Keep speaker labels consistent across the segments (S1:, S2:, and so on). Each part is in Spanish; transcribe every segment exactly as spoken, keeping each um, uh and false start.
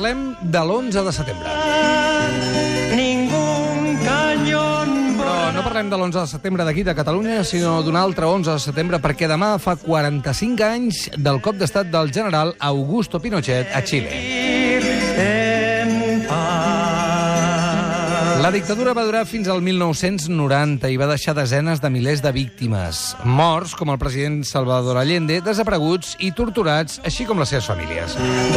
S1: parlem de l'onze de setembre. Però no parlem de l'onze de setembre d'aquí, de Catalunya, sinó d'un altre onze de setembre, perquè demà fa quaranta-cinc anys del cop d'estat del general Augusto Pinochet a Xile. La dictadura va durar fins al mil nou-cents noranta i va deixar desenes de milers de víctimes, morts com el president Salvador Allende, desapareguts i torturats, així com les seves famílies.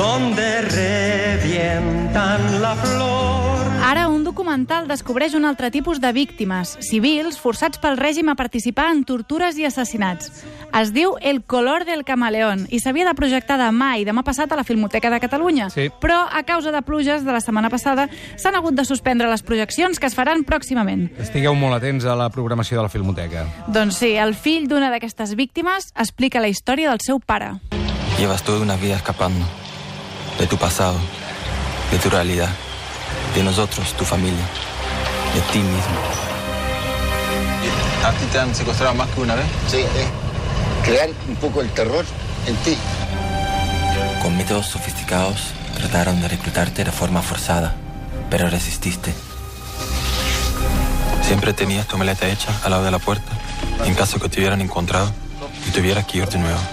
S2: Ara un documental descobreix un altre tipus de víctimes, civils forçats pel règim a participar en tortures i assassinats. Es diu El color del camaleón i s'havia de projectar demà i demà passat a la Filmoteca de Catalunya.
S1: Sí.
S2: Però a causa de pluges de la setmana passada s'han hagut de suspendre les projeccions que es faran pròximament.
S1: Estigueu molt atents a la programació de la Filmoteca.
S2: Doncs sí, el fill d'una d'aquestes víctimes explica la història del seu pare.
S3: Llevas toda una vida escapando de tu pasado, de tu realidad, de nosotros, tu familia, de ti mismo. ¿A ti te han secuestrado más que una vez?
S4: Sí, eh. Crear un poco el terror en ti.
S3: Con métodos sofisticados trataron de reclutarte de forma forzada, pero resististe. Siempre tenías tu maleta hecha al lado de la puerta, en caso que te hubieran encontrado y tuvieras que ir de nuevo.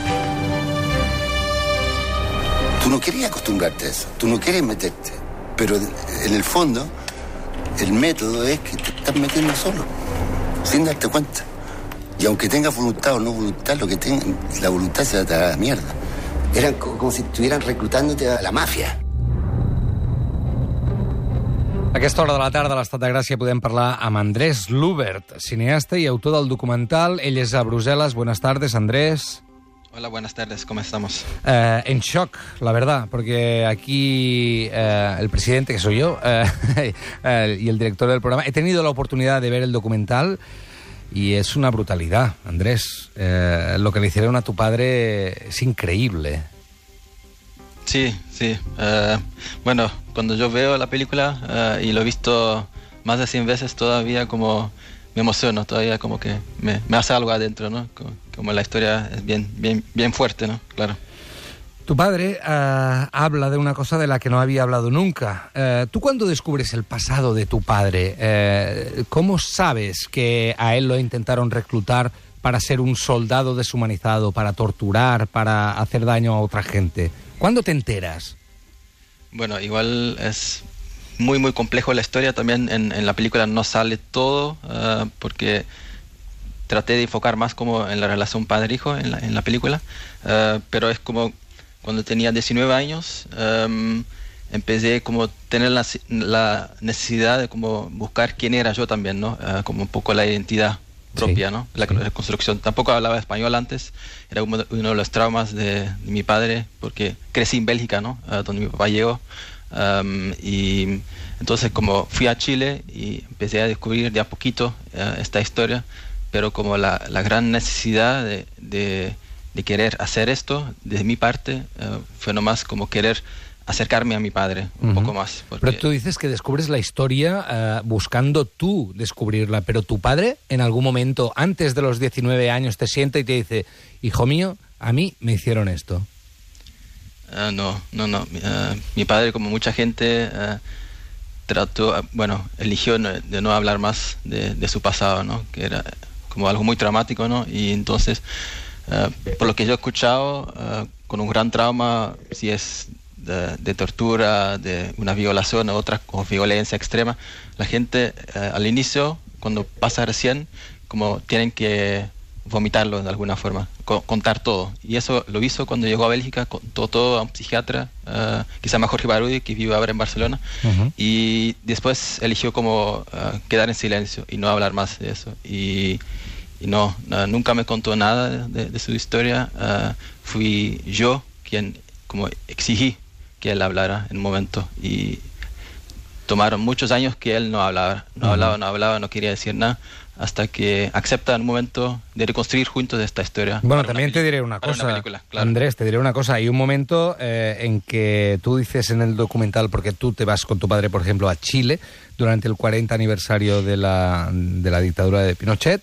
S4: Tú no querías acostumbrarte a eso, tú no quieres meterte, pero en el fondo el método es que te estás metiendo solo, sin darte cuenta. Y aunque tengas voluntad o no voluntad, lo que tenga, la voluntad se va a la mierda. Eran como si estuvieran reclutándote a la màfia.
S1: A aquesta hora de la tarda a l'Estat de Gràcia podem parlar amb Andrés Lubert, cineasta i autor del documental. Ell és a Brussel·les. Buenas tardes, Andrés.
S3: Hola, buenas tardes, ¿cómo estamos?
S1: Eh, en shock, la verdad, porque aquí eh, el presidente, que soy yo, eh, eh, y el director del programa, he tenido la oportunidad de ver el documental y es una brutalidad, Andrés. Eh, lo que le hicieron a tu padre es increíble.
S3: Sí, sí. Uh, bueno, cuando yo veo la película uh, y lo he visto más de cien veces, todavía como me emociono, todavía como que me, me hace algo adentro, ¿no? Como, como la historia es bien, bien, bien fuerte, ¿no? Claro.
S1: Tu padre uh, habla de una cosa de la que no había hablado nunca. Uh, ¿Tú cuando descubres el pasado de tu padre, uh, cómo sabes que a él lo intentaron reclutar para ser un soldado deshumanizado, para torturar, para hacer daño a otra gente? ¿Cuándo te enteras?
S3: Bueno, igual es muy, muy complejo la historia. También en, en la película no sale todo, uh, porque traté de enfocar más como en la relación padre-hijo en la, en la película. Uh, pero es como cuando tenía diecinueve años, um, empecé como a tener la, la necesidad de como buscar quién era yo también, ¿no? Uh, como un poco la identidad propia, sí, ¿no? La, sí. la construcción. Tampoco hablaba español antes, era uno de los traumas de, de mi padre, porque crecí en Bélgica, ¿no? Uh, donde mi papá llegó. Um, y entonces como fui a Chile y empecé a descubrir de a poquito uh, esta historia, pero como la, la gran necesidad de, de, de querer hacer esto, de mi parte, uh, fue nomás como querer acercarme a mi padre un uh-huh. poco más. Porque...
S1: Pero tú dices que descubres la historia uh, buscando tú descubrirla, pero tu padre en algún momento, antes de los diecinueve años, te sienta y te dice: hijo mío, a mí me hicieron esto.
S3: Uh, no, no, no. Uh, mi padre, como mucha gente, uh, trató, uh, bueno, eligió no, de no hablar más de, de su pasado, ¿no? Que era como algo muy traumático, ¿no? Y entonces, uh, por lo que yo he escuchado, uh, con un gran trauma, si es De, de tortura, de una violación o otra, o violencia extrema, la gente eh, al inicio, cuando pasa recién, como tienen que vomitarlo de alguna forma, co- contar todo. Y eso lo hizo cuando llegó a Bélgica, contó todo a un psiquiatra, uh, que se llama Jorge Barudi, que vive ahora en Barcelona, uh-huh. y después eligió como uh, quedar en silencio y no hablar más de eso. Y, y no, uh, nunca me contó nada de, de su historia. Uh, fui yo quien como exigí que él hablara en un momento, y tomaron muchos años que él no hablaba, no uh-huh. hablaba, no hablaba, no quería decir nada, hasta que acepta en un momento de reconstruir juntos esta historia.
S1: Bueno, también te diré una cosa, una película, claro. Andrés, te diré una cosa. Hay un momento eh, en que tú dices en el documental, porque tú te vas con tu padre, por ejemplo, a Chile durante el cuarenta aniversario de la, de la dictadura de Pinochet,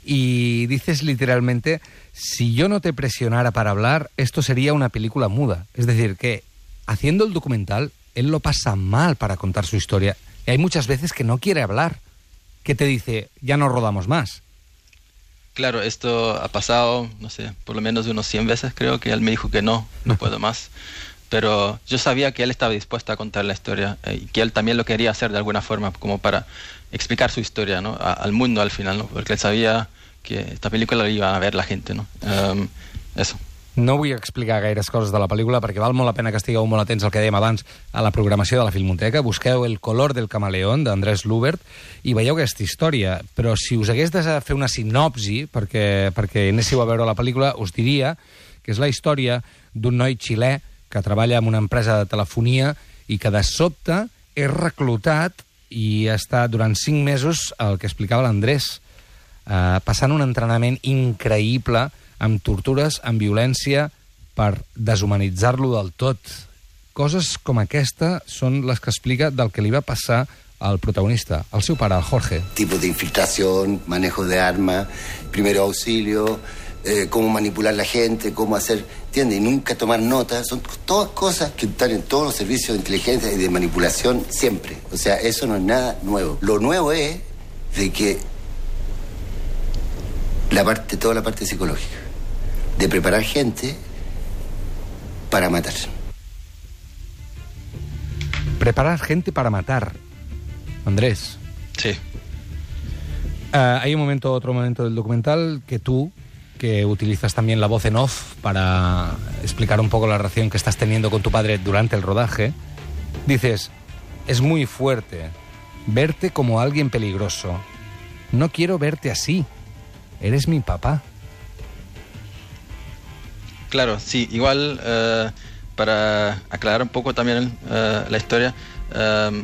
S1: y dices literalmente: si yo no te presionara para hablar, esto sería una película muda. Es decir, que haciendo el documental, él lo pasa mal para contar su historia. Y hay muchas veces que no quiere hablar, que te dice, ya no rodamos más.
S3: Claro, esto ha pasado, no sé, por lo menos unos cien veces creo que él me dijo que no, no puedo más. Pero yo sabía que él estaba dispuesto a contar la historia eh, y que él también lo quería hacer de alguna forma, como para explicar su historia, ¿no? A, al mundo al final, ¿no? Porque él sabía que esta pel·lícula la iba a ver la gente, no? Um, eso.
S1: No vull explicar gaires coses de la pel·lícula perquè val molt la pena que estigueu molt atents al que dèiem abans a la programació de la Filmoteca. Busqueu El color del camaleón d'Andrés Lubert i veieu aquesta història. Però si us hagués de fer una sinopsi perquè, perquè anéssiu a veure la pel·lícula, us diria que és la història d'un noi xilè que treballa en una empresa de telefonia i que de sobte és reclutat i està durant cinc mesos, el que explicava l'Andrés, eh, passant un entrenament increïble amb tortures, amb violència, per deshumanitzar-lo del tot. Coses com aquesta són les que explica del que li va passar al protagonista, al seu pare, al Jorge.
S4: Tipos de infiltración, manejo de armas, primero auxilio, eh, cómo manipular la gente, cómo hacer, ¿entiendes? Y nunca tomar nota. Son todas cosas que están en todos los servicios de inteligencia y de manipulación siempre. O sea, eso no es nada nuevo. Lo nuevo es de que la parte, toda la parte psicológica, de preparar gente para matar.
S1: Preparar gente para matar. Andrés.
S3: Sí.
S1: Uh, hay un momento, otro momento del documental que tú, que utilizas también la voz en off para explicar un poco la relación que estás teniendo con tu padre durante el rodaje, dices, es muy fuerte verte como alguien peligroso. No quiero verte así. Eres mi papá.
S3: Claro, sí, igual uh, para aclarar un poco también uh, la historia, uh,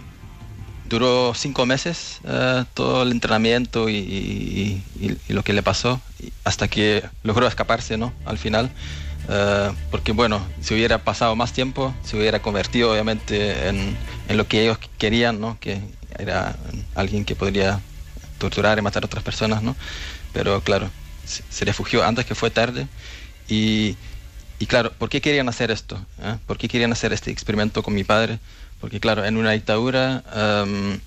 S3: duró cinco meses uh, todo el entrenamiento y, y, y, y lo que le pasó, hasta que logró escaparse, ¿no? Al final, uh, porque bueno, si hubiera pasado más tiempo, se hubiera convertido obviamente en, en lo que ellos querían, ¿no? Que era alguien que podría torturar y matar a otras personas, ¿no? Pero claro, se, se refugió antes que fue tarde. Y, y claro, ¿por qué querían hacer esto? ¿Eh? ¿Por qué querían hacer este experimento con mi padre? Porque claro, en una dictadura um,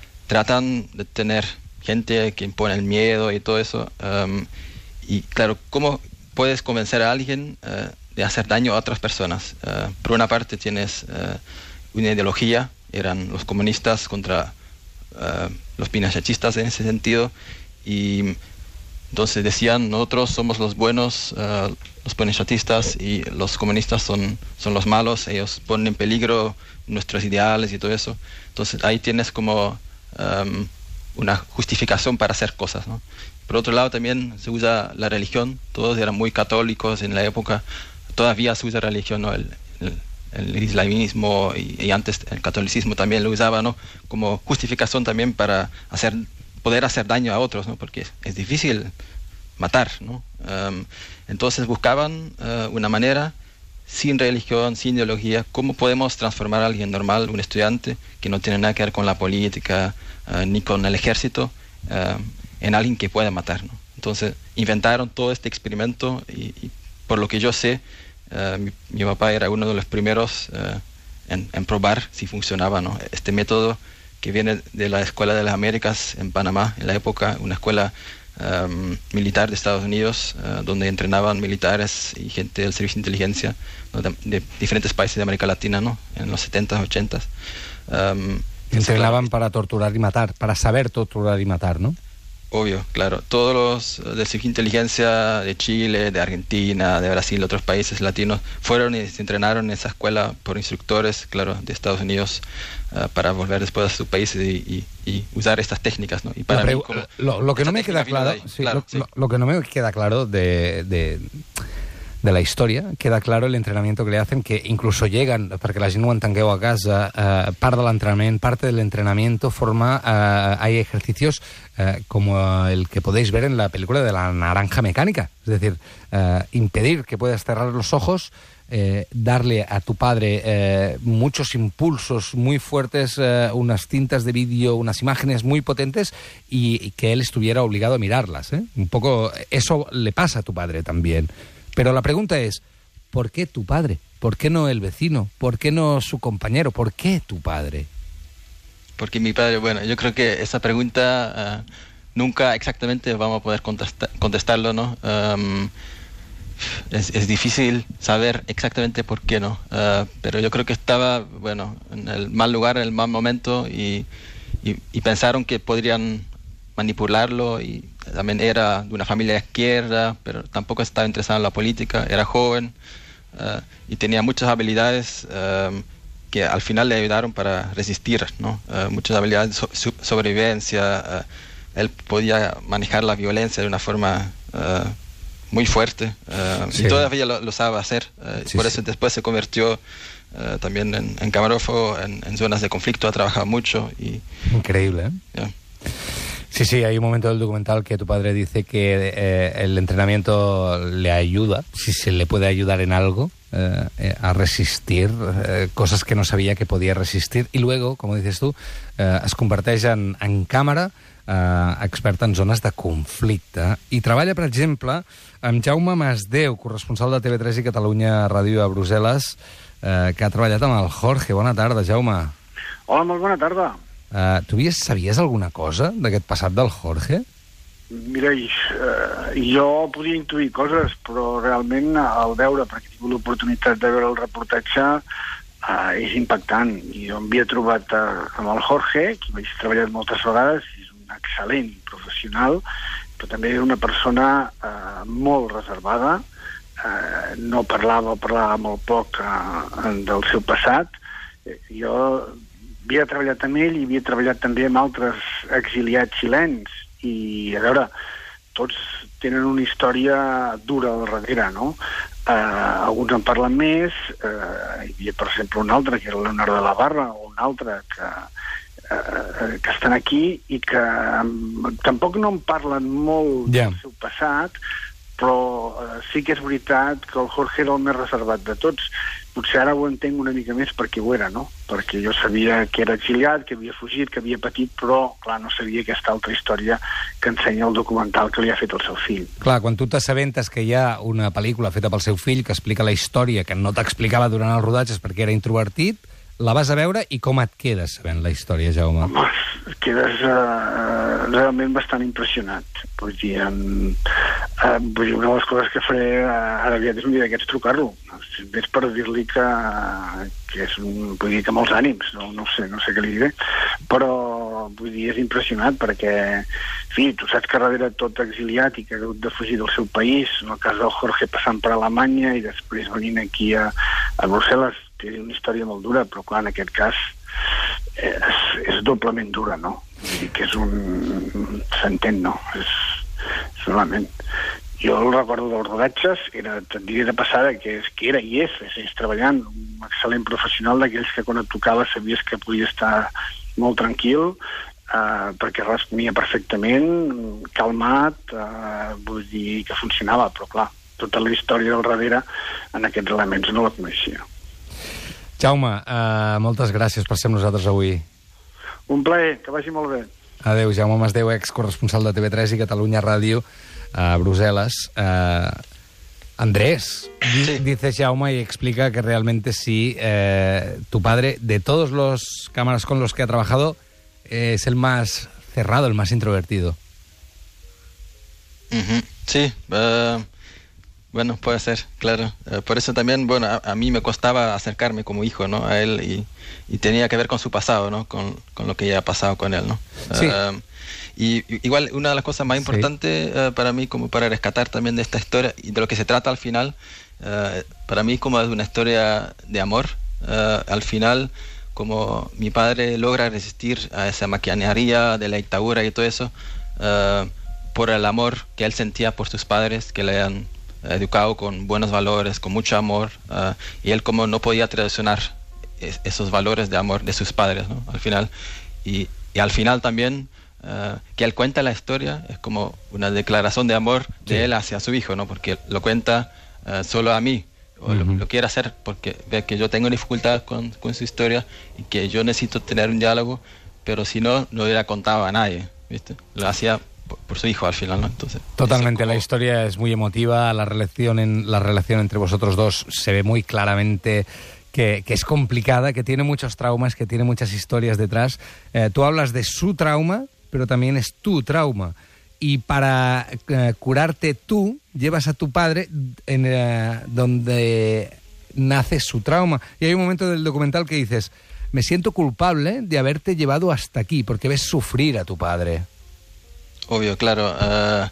S3: tratan de tener gente que impone el miedo y todo eso. Um, y claro, ¿cómo puedes convencer a alguien uh, de hacer daño a otras personas? Uh, por una parte tienes uh, una ideología, eran los comunistas contra uh, los pinochetistas en ese sentido, y entonces decían, nosotros somos los buenos, uh, los pinochetistas, y los comunistas son, son los malos, ellos ponen en peligro nuestros ideales y todo eso. Entonces ahí tienes como um, una justificación para hacer cosas, ¿no? Por otro lado también se usa la religión, todos eran muy católicos en la época, todavía se usa religión, ¿no? El, el, el islamismo y, y antes el catolicismo también lo usaba, ¿no? Como justificación también para hacer poder hacer daño a otros, ¿no? Porque es, es difícil matar, ¿no? Um, entonces buscaban uh, una manera, sin religión, sin ideología, cómo podemos transformar a alguien normal, un estudiante que no tiene nada que ver con la política uh, ni con el ejército, uh, en alguien que pueda matar, ¿no? Entonces inventaron todo este experimento y, y por lo que yo sé, uh, mi, mi papá era uno de los primeros uh, en, en probar si funcionaba, ¿no? Este método que viene de la Escuela de las Américas en Panamá, en la época, una escuela um, militar de Estados Unidos, uh, donde entrenaban militares y gente del servicio de inteligencia, ¿no? de, de diferentes países de América Latina, ¿no? En los setentas, ochentas. Um,
S1: entrenaban claro, para torturar y matar, para saber torturar y matar, ¿no?
S3: Obvio, claro. Todos los del servicio de inteligencia de Chile, de Argentina, de Brasil, de otros países latinos, fueron y se entrenaron en esa escuela por instructores, claro, de Estados Unidos, uh, para volver después a sus países y, y, y usar estas técnicas, ¿no? Y para
S1: Pero,
S3: mí, como,
S1: lo, lo que no me queda claro,
S3: ahí,
S1: sí,
S3: claro
S1: lo,
S3: sí.
S1: Lo, lo que no me queda claro de, de, de la història, queda claro el entrenamiento que le hacen, que incluso llegan, perquè la gent ho entengueu a casa, eh, part de l'entrenament, parte del entrenamiento forma, eh, hay ejercicios eh, como el que podéis ver en la película de la naranja mecánica, es decir, eh, impedir que puedas cerrar los ojos, eh, darle a tu padre eh, muchos impulsos muy fuertes, eh, unas cintas de vídeo, unas imágenes muy potentes y, y que él estuviera obligado a mirarlas, ¿eh? Un poco eso le pasa a tu padre también. Pero la pregunta es, ¿por qué tu padre? ¿Por qué no el vecino? ¿Por qué no su compañero? ¿Por qué tu padre?
S3: Porque mi padre, bueno, yo creo que esa pregunta uh, nunca exactamente vamos a poder contestar, contestarlo, ¿no? Um, es, es difícil saber exactamente por qué, ¿no? Uh, pero yo creo que estaba, bueno, en el mal lugar, en el mal momento y, y, y pensaron que podrían manipularlo y también era de una familia de izquierda, pero tampoco estaba interesado en la política, era joven uh, y tenía muchas habilidades um, que al final le ayudaron para resistir, ¿no? Uh, muchas habilidades de so- sobrevivencia. Uh, él podía manejar la violencia de una forma uh, muy fuerte uh,
S1: sí.
S3: y todavía lo, lo sabe hacer. Uh,
S1: sí,
S3: por
S1: sí.
S3: eso después se convirtió uh, también en, en camarógrafo, en, en zonas de conflicto, ha trabajado mucho. Y,
S1: Increíble, ¿eh?
S3: Yeah.
S1: Sí, sí, hay un momento del documental que tu padre dice que eh, el entrenamiento le ayuda, si se le puede ayudar en algo, eh, eh, a resistir eh, cosas que no sabia que podia resistir. I luego, com dices tu, eh, es converteix en, en càmera eh, expert en zones de conflicte. I treballa, per exemple, amb Jaume Masdeu, corresponsal de T V tres i Catalunya Ràdio a Brussel·les, eh, que ha treballat amb el Jorge. Bona tarda, Jaume.
S5: Hola, molt bona tarda.
S1: Uh, tu sabies alguna cosa d'aquest passat del Jorge?
S5: Mira, eh, jo podia intuir coses, però realment al veure, perquè he tingut l'oportunitat de veure el reportatge, eh, és impactant. Jo em havia trobat eh, amb el Jorge, que vaig treballar moltes vegades, és un excel·lent professional, però també era una persona eh, molt reservada, eh, no parlava, parlava molt poc eh, del seu passat. Eh, jo havia treballat amb ell i havia treballat també amb altres exiliats xilens i, a veure, tots tenen una història dura al darrere, no? Eh, alguns en parlen més, eh, hi havia, per exemple, un altre, que era Leonardo de la Barra, o un altre que, eh, que estan aquí i que um, tampoc no en parlen molt yeah. del seu passat, però eh, sí que és veritat que el Jorge era el més reservat de tots. Potser ara ho entenc una mica més perquè ho era, no? Perquè jo sabia que era exiliat, que havia fugit, que havia patit, però, clar, no sabia aquesta altra història que ensenya el documental que li ha fet el seu fill.
S1: Clar, quan tu t'assabentes que hi ha una pel·lícula feta pel seu fill que explica la història que no t'explicava durant els rodatges perquè era introvertit, la vas a veure i com et quedes sabent la història, Jaume?
S5: Home, quedes uh, realment bastant impressionat. Vull dir, um, uh, vull dir, una de les coses que faré uh, ara aviat és un dia d'aquests trucar-lo. És per dir-li que, que és un, vull dir que molts ànims, no, no sé, no sé què li diré, però vull dir, és impressionat perquè, en fi, tu saps que darrere tot exiliat i que ha hagut de fugir del seu país, en el cas del Jorge passant per Alemanya i després venint aquí a, a Brussel·les, té una història molt dura, però clar, en aquest cas és, és doblement dura, no? Vull dir que és un... s'entén, no? És, és solament... Jo el recordo dels rodatges, era, et diré de passada que, és, que era i és, és, és treballant, un excel·lent professional d'aquells que quan et tocava sabies que podia estar molt tranquil, eh, perquè responia perfectament, calmat, eh, vull dir que funcionava, però clar, tota la història del darrere en aquests elements no la coneixia.
S1: Jaume, uh, moltes gràcies per ser amb nosaltres avui.
S5: Un plaer, que vagi molt bé.
S1: Adéu, Jaume Masdeu, ex-corresponsal de T V tres i Catalunya Ràdio a Bruselas. Uh, Andrés, sí. dice Jaume y explica que realmente sí, eh, tu padre, de todos los cámaras con los que ha trabajado, eh, es el más cerrado, el más introvertido.
S3: Uh-huh. Sí, uh... bueno, puede ser, claro. Uh, por eso también, bueno, a, a mí me costaba acercarme como hijo, ¿no? A él y, y tenía que ver con su pasado, ¿no? Con, con lo que ya ha pasado con él, ¿no?
S1: Sí.
S3: Uh, y, y igual una de las cosas más importantes sí. uh, para mí, como para rescatar también de esta historia y de lo que se trata al final, uh, para mí como es una historia de amor. Uh, al final, como mi padre logra resistir a esa maquinaria de la dictadura y todo eso, uh, por el amor que él sentía por sus padres, que le han educado con buenos valores, con mucho amor, uh, y él como no podía traicionar es, esos valores de amor de sus padres, ¿no? Al final, y, y al final también uh, que él cuenta la historia es como una declaración de amor de sí. él hacia su hijo, ¿no? Porque lo cuenta uh, solo a mí, o uh-huh. lo, lo quiere hacer porque ve que yo tengo dificultad con, con su historia y que yo necesito tener un diálogo, pero si no, no hubiera contado a nadie, ¿viste? Lo hacía por, por su hijo al final, ¿no? Entonces,
S1: totalmente,
S3: como...
S1: la historia es muy emotiva, la relación, en, la relación entre vosotros dos se ve muy claramente que, que es complicada, que tiene muchos traumas, que tiene muchas historias detrás. Eh, tú hablas de su trauma, pero también es tu trauma. Y para eh, curarte tú, llevas a tu padre en eh, donde nace su trauma. Y hay un momento del documental que dices, me siento culpable de haberte llevado hasta aquí, porque ves sufrir a tu padre.
S3: Obvio, claro. Uh,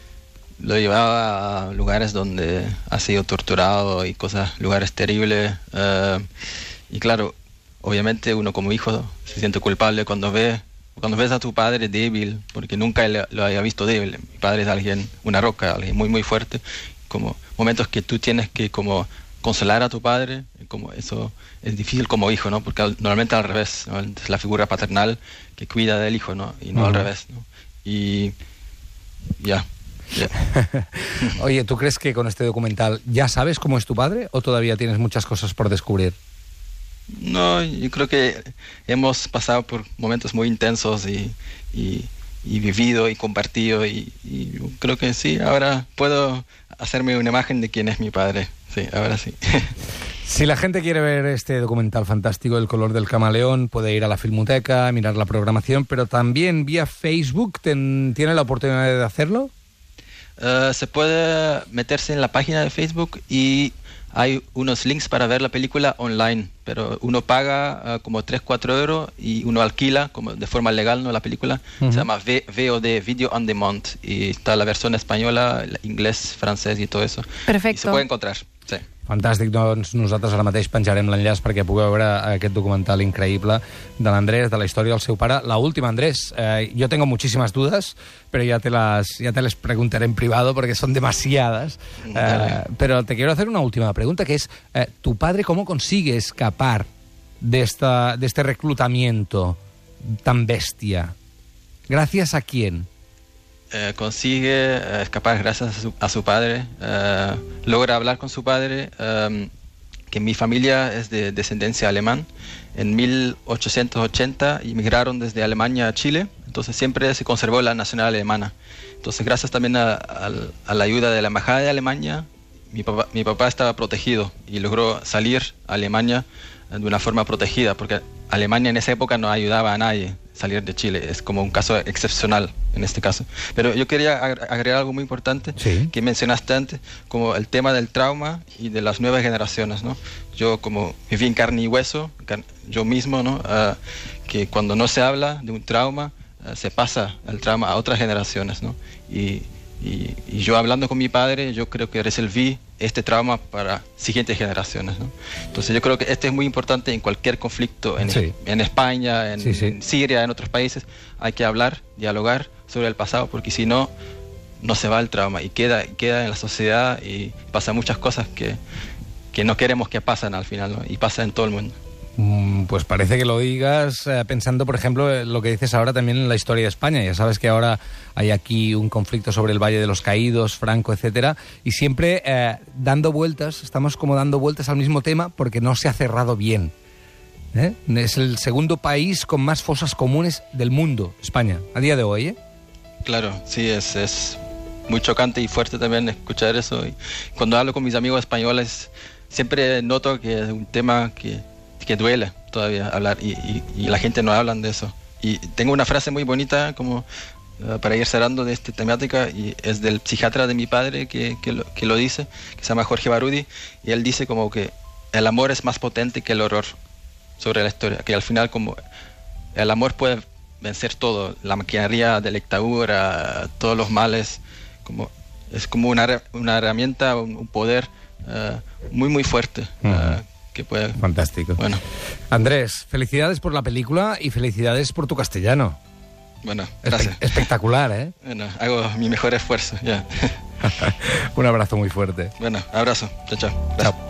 S3: lo llevaba a lugares donde ha sido torturado y cosas, lugares terribles. Uh, y claro, obviamente uno como hijo se siente culpable cuando ve cuando ves a tu padre débil, porque nunca lo había visto débil. Mi padre es alguien, una roca, alguien muy muy fuerte. Como momentos que tú tienes que como consolar a tu padre, como eso es difícil como hijo, ¿no? Porque normalmente al revés, ¿no? Es la figura paternal que cuida del hijo, ¿no? Y no uh-huh. al revés, ¿no? Y ya. Yeah. Yeah.
S1: Oye, ¿tú crees que con este documental ya sabes cómo es tu padre o todavía tienes muchas cosas por descubrir?
S3: No, yo creo que hemos pasado por momentos muy intensos y, y, y vivido y compartido y, y yo creo que sí, ahora puedo hacerme una imagen de quién es mi padre. Sí, ahora sí.
S1: Si la gente quiere ver este documental fantástico, El color del camaleón, puede ir a la Filmoteca, mirar la programación, pero también vía Facebook, ten, ¿tiene la oportunidad de hacerlo?
S3: Uh, se puede meterse en la página de Facebook y hay unos links para ver la película online, pero uno paga uh, como tres, cuatro euros y uno alquila como de forma legal, ¿no? La película uh-huh. se llama v- VOD, Video on Demand, y está la versión española, inglés, francés y todo eso.
S2: Perfecto.
S3: Y se puede encontrar. Sí.
S1: Fantàstic, doncs nosaltres ara mateix penjarem l'enllaç perquè pugueu veure aquest documental increïble de l'Andrés, de la història del seu pare. La última, Andrés, eh, yo tengo muchísimas dudas, pero ya te las ya te les preguntaré en privado porque son demasiadas. Eh, pero te quiero hacer una última pregunta, que es, eh, ¿tu padre cómo consigue escapar de, esta, de este reclutamiento tan bestia? ¿Gracias a quién?
S3: Eh, consigue eh, escapar gracias a su, a su padre, eh, logra hablar con su padre, eh, que mi familia es de descendencia alemán. En mil ochocientos ochenta emigraron desde Alemania a Chile, entonces siempre se conservó la nacionalidad alemana. Entonces gracias también a, a, a la ayuda de la embajada de Alemania, mi papá, mi papá estaba protegido y logró salir a Alemania de una forma protegida, porque Alemania en esa época no ayudaba a nadie salir de Chile, es como un caso excepcional en este caso. Pero yo quería agregar algo muy importante, sí, que mencionaste antes, como el tema del trauma y de las nuevas generaciones, ¿no? Yo como viví en carne y hueso, yo mismo, ¿no? Uh, que cuando no se habla de un trauma, uh, se pasa el trauma a otras generaciones, ¿no? Y, y, y yo hablando con mi padre, yo creo que resolví este trauma para siguientes generaciones, ¿no? Entonces yo creo que este es muy importante en cualquier conflicto, en, sí, en España, en, sí, sí. en Siria, en otros países. Hay que hablar, dialogar sobre el pasado, porque si no, no se va el trauma y queda, queda en la sociedad y pasan muchas cosas que, que no queremos que pasen al final, ¿no? Y pasa en todo el mundo.
S1: Pues parece que lo digas eh, pensando, por ejemplo, lo que dices ahora también en la historia de España. Ya sabes que ahora hay aquí un conflicto sobre el Valle de los Caídos, Franco, etcétera, y siempre eh, dando vueltas, estamos como dando vueltas al mismo tema porque no se ha cerrado bien. ¿Eh? Es el segundo país con más fosas comunes del mundo, España, a día de hoy, ¿eh?
S3: Claro, sí, es, es muy chocante y fuerte también escuchar eso. Y cuando hablo con mis amigos españoles, siempre noto que es un tema que que duele todavía hablar y, y, y la gente no habla de eso. Y tengo una frase muy bonita como uh, para ir cerrando de esta temática, y es del psiquiatra de mi padre que, que, lo, que lo dice, que se llama Jorge Barudi, y él dice como que el amor es más potente que el horror sobre la historia, que al final como el amor puede vencer todo, la maquinaria de la dictadura, todos los males, como, es como una, una herramienta, un, un poder uh, muy muy fuerte. Uh, uh-huh. Que puede...
S1: Fantástico.
S3: Bueno.
S1: Andrés, felicidades por la película y felicidades por tu castellano.
S3: Bueno, gracias.
S1: Espe- espectacular, ¿eh?
S3: Bueno, hago mi mejor esfuerzo, ya.
S1: Un abrazo muy fuerte.
S3: Bueno, abrazo. Chao, chao. Gracias.
S1: Chao.